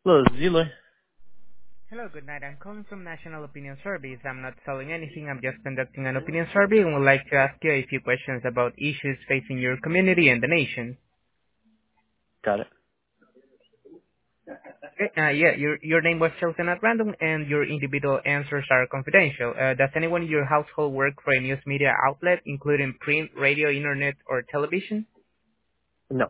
Hello, this is Eli. Hello, good night. I'm calling from National Opinion Surveys. I'm not selling anything. I'm just conducting an opinion survey and would like to ask you a few questions about issues facing your community and the nation. Got it. Okay, yeah, your name was chosen at random and your individual answers are confidential. Does anyone in your household work for a news media outlet, including print, radio, internet, or television? No.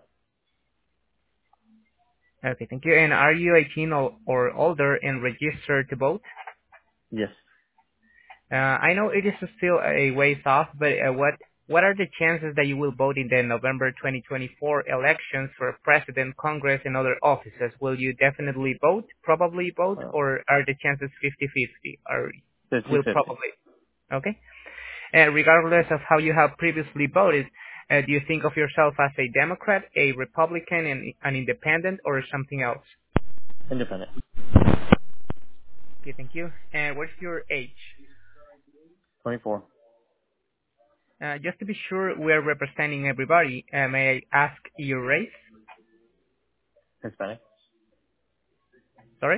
Okay, thank you. And are you 18 or older and registered to vote? Yes. I know it is still a ways off, but what are the chances that you will vote in the November 2024 elections for president, Congress, and other offices? Will you definitely vote, probably vote, Uh, or are the chances 50-50? Or will 50-50. probably? Okay. Regardless of how you have previously voted, do you think of yourself as a Democrat, a Republican, and an independent, or something else? Independent. Okay, thank you. And what's your age? 24. Just to be sure we're representing everybody, may I ask your race? Hispanic. Sorry?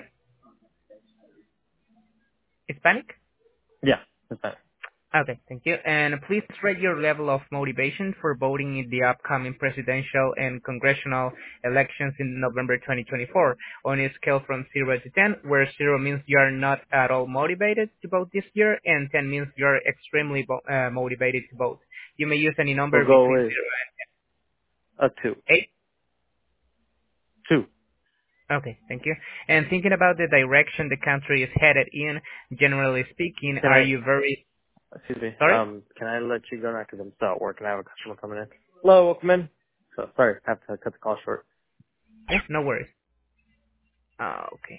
Hispanic? Yeah. Hispanic. Okay, thank you. And please rate your level of motivation for voting in the upcoming presidential and congressional elections in November 2024 on a scale from 0 to 10, where 0 means you are not at all motivated to vote this year, and 10 means you are extremely motivated to vote. You may use any number We'll go between 0 with a 2. and 8. 2. Okay, thank you. And thinking about the direction the country is headed in, generally speaking, Can are I, you very... excuse me, Sorry? can I let you go now because I'm still at work and I have a customer coming in? Hello, welcome in. So, sorry, I have to cut the call short. Yeah, no worries. Okay.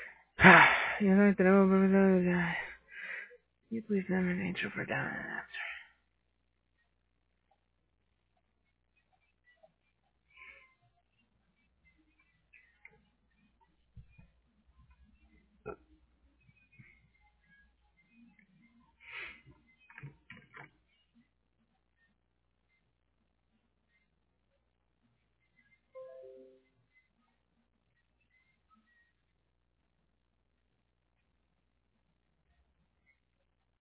You don't know, you please never an intro for that.